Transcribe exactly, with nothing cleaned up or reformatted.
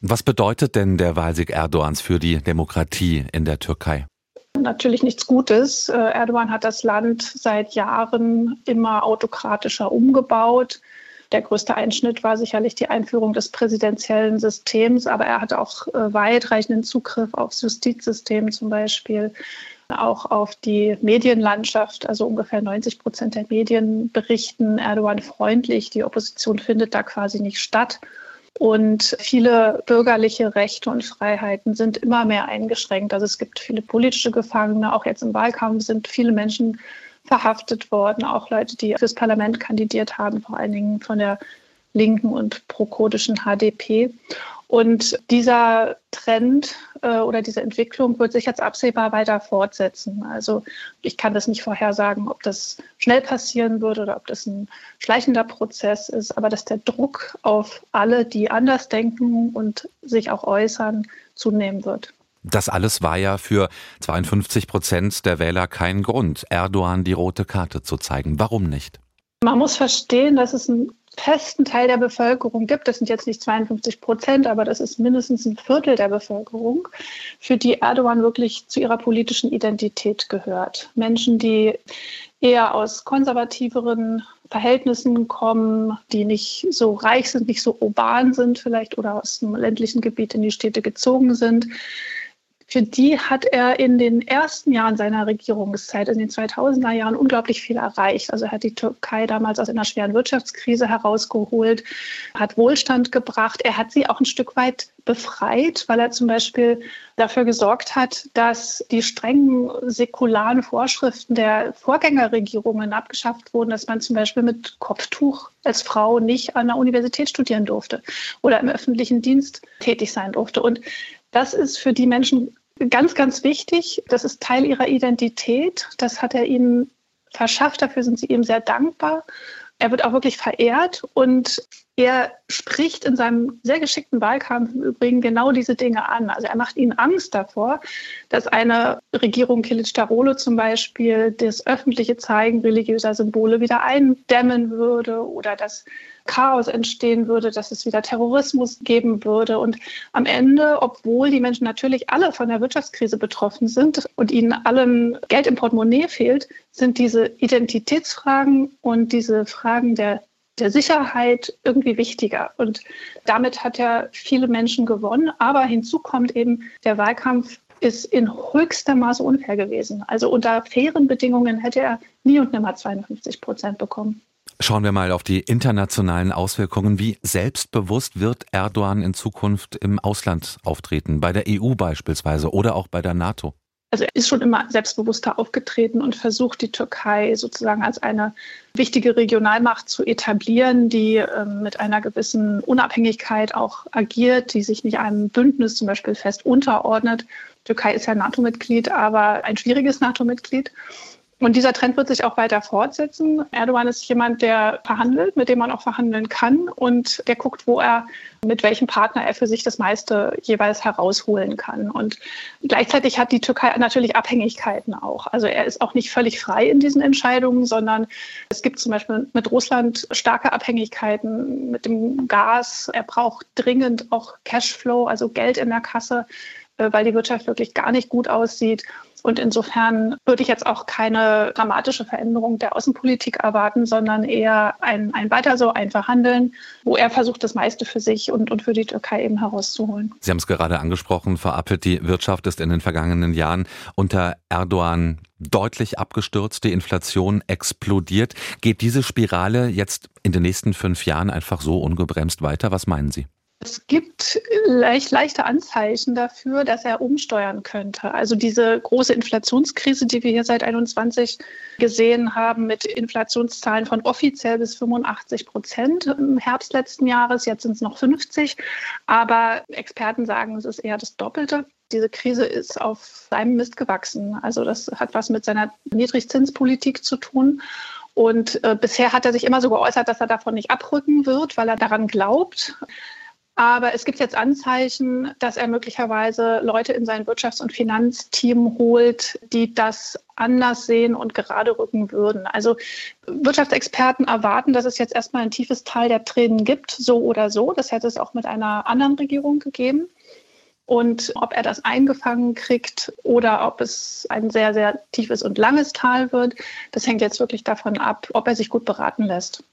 Was bedeutet denn der Wahlsieg Erdogans für die Demokratie in der Türkei? Natürlich nichts Gutes. Erdogan hat das Land seit Jahren immer autokratischer umgebaut. Der größte Einschnitt war sicherlich die Einführung des präsidentiellen Systems, aber er hat auch weitreichenden Zugriff aufs Justizsystem zum Beispiel, auch auf die Medienlandschaft. Also ungefähr neunzig Prozent der Medien berichten Erdogan freundlich. Die Opposition findet da quasi nicht statt. Und viele bürgerliche Rechte und Freiheiten sind immer mehr eingeschränkt. Also es gibt viele politische Gefangene. Auch jetzt im Wahlkampf sind viele Menschen verhaftet worden. Auch Leute, die fürs Parlament kandidiert haben, vor allen Dingen von der linken und pro-kurdischen H D P. Und dieser Trend äh, oder diese Entwicklung wird sich jetzt absehbar weiter fortsetzen. Also ich kann das nicht vorhersagen, ob das schnell passieren wird oder ob das ein schleichender Prozess ist, aber dass der Druck auf alle, die anders denken und sich auch äußern, zunehmen wird. Das alles war ja für zweiundfünfzig Prozent der Wähler kein Grund, Erdogan die rote Karte zu zeigen. Warum nicht? Man muss verstehen, dass es einen festen Teil der Bevölkerung gibt, das sind jetzt nicht zweiundfünfzig Prozent, aber das ist mindestens ein Viertel der Bevölkerung, für die Erdogan wirklich zu ihrer politischen Identität gehört. Menschen, die eher aus konservativeren Verhältnissen kommen, die nicht so reich sind, nicht so urban sind vielleicht oder aus dem ländlichen Gebiet in die Städte gezogen sind. Für die hat er in den ersten Jahren seiner Regierungszeit, in den zweitausender Jahren, unglaublich viel erreicht. Also er hat die Türkei damals aus einer schweren Wirtschaftskrise herausgeholt, hat Wohlstand gebracht. Er hat sie auch ein Stück weit befreit, weil er zum Beispiel dafür gesorgt hat, dass die strengen säkularen Vorschriften der Vorgängerregierungen abgeschafft wurden, dass man zum Beispiel mit Kopftuch als Frau nicht an der Universität studieren durfte oder im öffentlichen Dienst tätig sein durfte. Und das ist für die Menschen ganz, ganz wichtig. Das ist Teil ihrer Identität. Das hat er ihnen verschafft. Dafür sind sie ihm sehr dankbar. Er wird auch wirklich verehrt und er spricht in seinem sehr geschickten Wahlkampf im Übrigen genau diese Dinge an. Also er macht ihnen Angst davor, dass eine Regierung Kılıçdaroğlu zum Beispiel das öffentliche Zeigen religiöser Symbole wieder eindämmen würde oder dass Chaos entstehen würde, dass es wieder Terrorismus geben würde. Und am Ende, obwohl die Menschen natürlich alle von der Wirtschaftskrise betroffen sind und ihnen allen Geld im Portemonnaie fehlt, sind diese Identitätsfragen und diese Fragen der, der Sicherheit irgendwie wichtiger. Und damit hat er viele Menschen gewonnen. Aber hinzu kommt eben, der Wahlkampf ist in höchstem Maße unfair gewesen. Also unter fairen Bedingungen hätte er nie und nimmer zweiundfünfzig Prozent bekommen. Schauen wir mal auf die internationalen Auswirkungen. Wie selbstbewusst wird Erdogan in Zukunft im Ausland auftreten, bei der E U beispielsweise oder auch bei der NATO? Also er ist schon immer selbstbewusster aufgetreten und versucht, die Türkei sozusagen als eine wichtige Regionalmacht zu etablieren, die äh, mit einer gewissen Unabhängigkeit auch agiert, die sich nicht einem Bündnis zum Beispiel fest unterordnet. Die Türkei ist ja NATO-Mitglied, aber ein schwieriges NATO-Mitglied. Und dieser Trend wird sich auch weiter fortsetzen. Erdogan ist jemand, der verhandelt, mit dem man auch verhandeln kann und der guckt, wo er, mit welchem Partner er für sich das meiste jeweils herausholen kann. Und gleichzeitig hat die Türkei natürlich Abhängigkeiten auch. Also er ist auch nicht völlig frei in diesen Entscheidungen, sondern es gibt zum Beispiel mit Russland starke Abhängigkeiten mit dem Gas. Er braucht dringend auch Cashflow, also Geld in der Kasse, weil die Wirtschaft wirklich gar nicht gut aussieht. Und insofern würde ich jetzt auch keine dramatische Veränderung der Außenpolitik erwarten, sondern eher ein, ein Weiter so, ein Verhandeln, wo er versucht, das meiste für sich und, und für die Türkei eben herauszuholen. Sie haben es gerade angesprochen, Frau Appelt, die Wirtschaft ist in den vergangenen Jahren unter Erdogan deutlich abgestürzt, die Inflation explodiert. Geht diese Spirale jetzt in den nächsten fünf Jahren einfach so ungebremst weiter? Was meinen Sie? Es gibt leicht, leichte Anzeichen dafür, dass er umsteuern könnte. Also diese große Inflationskrise, die wir hier seit einundzwanzig gesehen haben, mit Inflationszahlen von offiziell bis fünfundachtzig Prozent im Herbst letzten Jahres, jetzt sind es noch fünfzig. Aber Experten sagen, es ist eher das Doppelte. Diese Krise ist auf seinem Mist gewachsen. Also das hat was mit seiner Niedrigzinspolitik zu tun. Und äh, bisher hat er sich immer so geäußert, dass er davon nicht abrücken wird, weil er daran glaubt. Aber es gibt jetzt Anzeichen, dass er möglicherweise Leute in sein Wirtschafts- und Finanzteam holt, die das anders sehen und gerade rücken würden. Also Wirtschaftsexperten erwarten, dass es jetzt erstmal ein tiefes Tal der Tränen gibt, so oder so. Das hätte es auch mit einer anderen Regierung gegeben. Und ob er das eingefangen kriegt oder ob es ein sehr, sehr tiefes und langes Tal wird, das hängt jetzt wirklich davon ab, ob er sich gut beraten lässt.